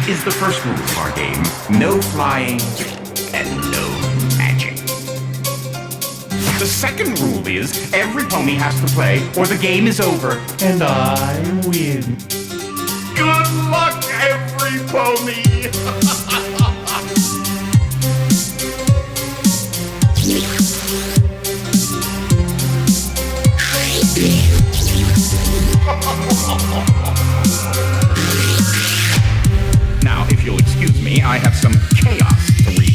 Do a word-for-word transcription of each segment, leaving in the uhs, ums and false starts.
is the first rule of our game. No flying and no magic. The second rule is every pony has to play or the game is over and I win. Good luck, every pony! Now, if you'll excuse me, I have some chaos to read.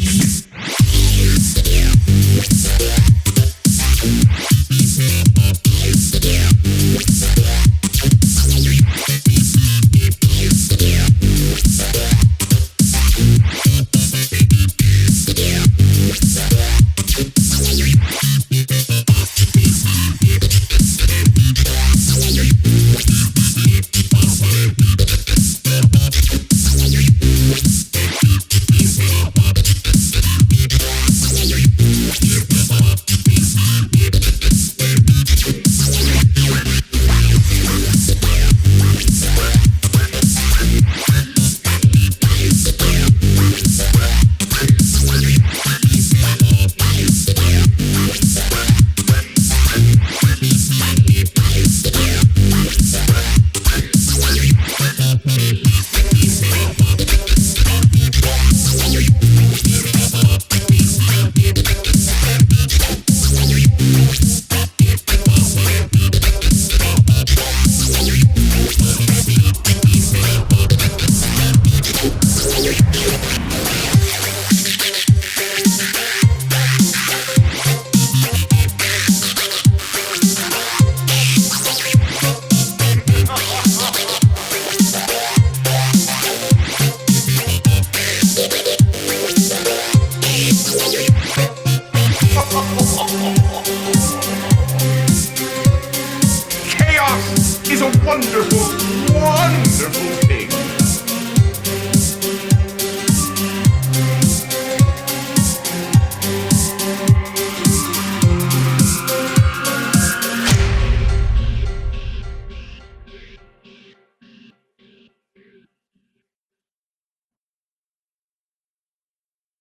Chaos is a wonderful, wonderful